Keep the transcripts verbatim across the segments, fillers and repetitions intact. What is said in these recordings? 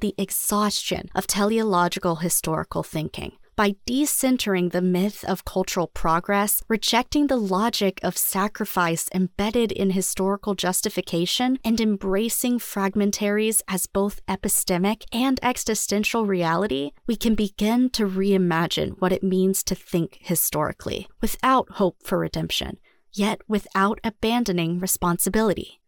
the exhaustion of teleological historical thinking. By decentering the myth of cultural progress, rejecting the logic of sacrifice embedded in historical justification, and embracing fragmentaries as both epistemic and existential reality, we can begin to reimagine what it means to think historically, without hope for redemption, yet without abandoning responsibility.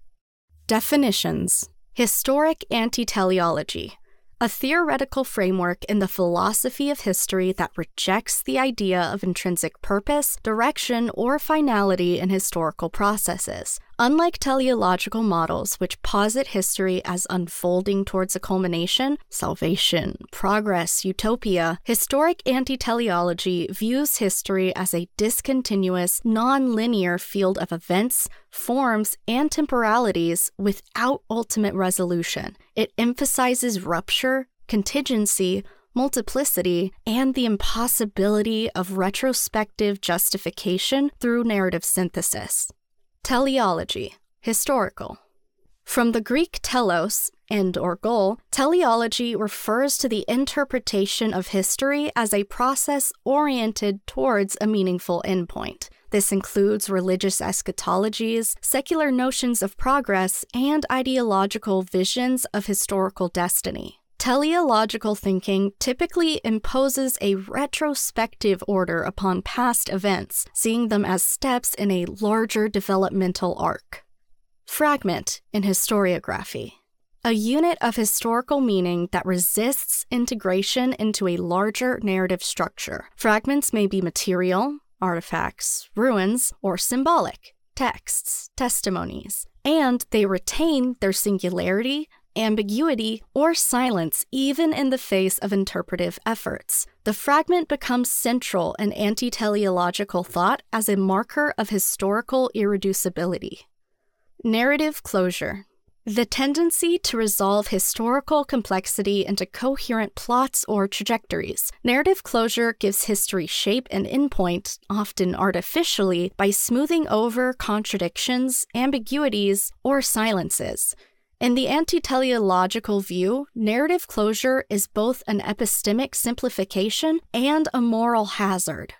Definitions. Historic anti-teleology. A theoretical framework in the philosophy of history that rejects the idea of intrinsic purpose, direction, or finality in historical processes. Unlike teleological models which posit history as unfolding towards a culmination, salvation, progress, utopia, historic anti-teleology views history as a discontinuous, non-linear field of events, forms, and temporalities without ultimate resolution. It emphasizes rupture, contingency, multiplicity, and the impossibility of retrospective justification through narrative synthesis. Teleology, historical. From the Greek telos, end or goal, teleology refers to the interpretation of history as a process oriented towards a meaningful endpoint. This includes religious eschatologies, secular notions of progress, and ideological visions of historical destiny. Teleological thinking typically imposes a retrospective order upon past events, seeing them as steps in a larger developmental arc. Fragment in historiography. A unit of historical meaning that resists integration into a larger narrative structure. Fragments may be material, artifacts, ruins, or symbolic, texts, testimonies, and they retain their singularity, ambiguity, or silence even in the face of interpretive efforts. The fragment becomes central in anti-teleological thought as a marker of historical irreducibility. Narrative closure. The tendency to resolve historical complexity into coherent plots or trajectories. Narrative closure gives history shape and endpoint, often artificially, by smoothing over contradictions, ambiguities, or silences. In the anti-teleological view, narrative closure is both an epistemic simplification and a moral hazard.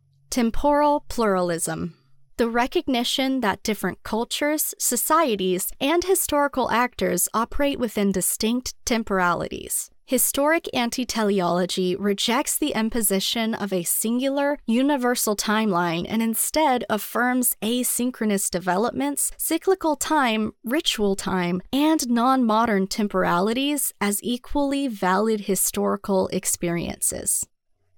Temporal pluralism. The recognition that different cultures, societies, and historical actors operate within distinct temporalities. Historic anti-teleology rejects the imposition of a singular, universal timeline and instead affirms asynchronous developments, cyclical time, ritual time, and non-modern temporalities as equally valid historical experiences.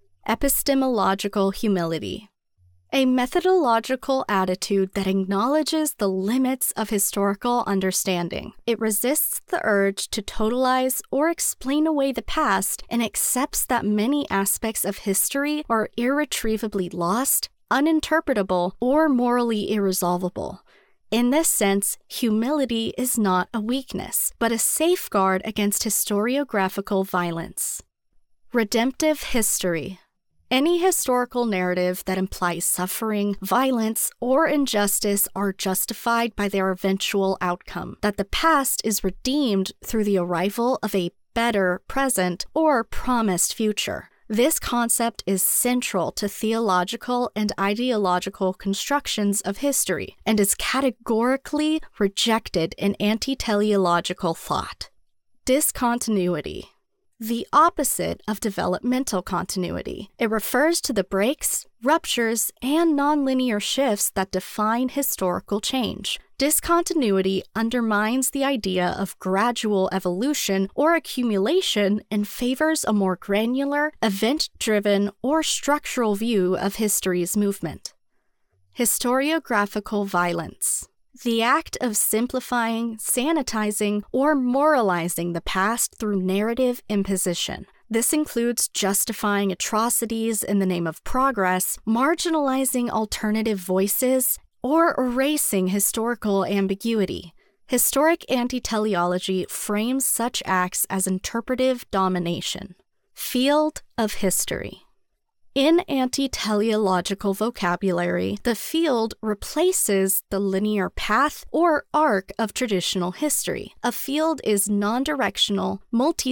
Epistemological humility. A methodological attitude that acknowledges the limits of historical understanding. It resists the urge to totalize or explain away the past and accepts that many aspects of history are irretrievably lost, uninterpretable, or morally irresolvable. In this sense, humility is not a weakness, but a safeguard against historiographical violence. Redemptive history. Any historical narrative that implies suffering, violence, or injustice are justified by their eventual outcome, that the past is redeemed through the arrival of a better present or promised future. This concept is central to theological and ideological constructions of history and is categorically rejected in anti-teleological thought. Discontinuity. The opposite of developmental continuity. It refers to the breaks, ruptures, and nonlinear shifts that define historical change. Discontinuity undermines the idea of gradual evolution or accumulation and favors a more granular, event-driven, or structural view of history's movement. Historiographical violence. The act of simplifying, sanitizing, or moralizing the past through narrative imposition. This includes justifying atrocities in the name of progress, marginalizing alternative voices, or erasing historical ambiguity. Historic anti-teleology frames such acts as interpretive domination. Field of history. In anti-teleological vocabulary, the field replaces the linear path or arc of traditional history. A field is non-directional, multi